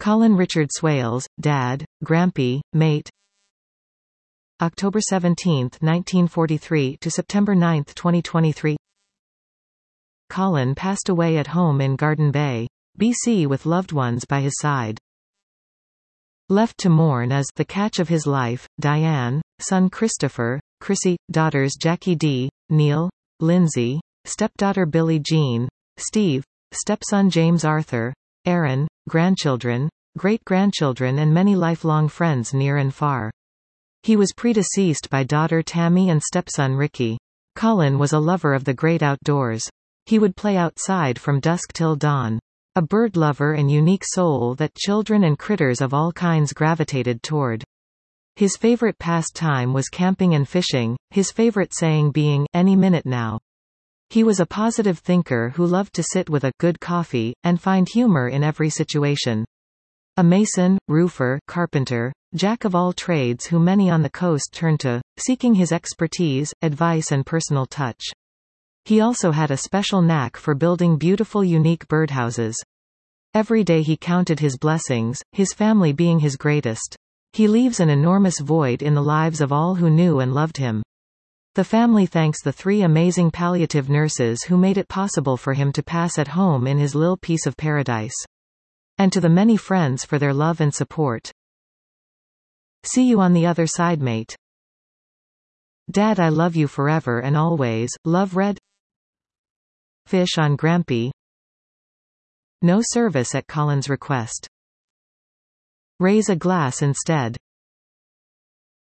Colin Richard Swales, Dad, Grampy, Mate. October 17, 1943 to September 9, 2023. Colin passed away at home in Garden Bay, BC with loved ones by his side. Left to mourn as the catch of his life, Diane, son Christopher, Chrissy, daughters Jackie D, Neil, Lindsay, stepdaughter Billie Jean, Steve, stepson James Arthur, Aaron, grandchildren, great-grandchildren and many lifelong friends near and far. He was predeceased by daughter Tammy and stepson Ricky. Colin was a lover of the great outdoors. He would play outside from dusk till dawn. A bird lover and unique soul that children and critters of all kinds gravitated toward. His favorite pastime was camping and fishing, his favorite saying being, "Any minute now." He was a positive thinker who loved to sit with a good coffee, and find humor in every situation. A mason, roofer, carpenter, jack of all trades who many on the coast turned to, seeking his expertise, advice and personal touch. He also had a special knack for building beautiful unique birdhouses. Every day he counted his blessings, his family being his greatest. He leaves an enormous void in the lives of all who knew and loved him. The family thanks the 3 amazing palliative nurses who made it possible for him to pass at home in his little piece of paradise. And to the many friends for their love and support. See you on the other side, mate. Dad, I love you forever and always. Love, Red. Fish on Grampy. No service at Colin's request. Raise a glass instead.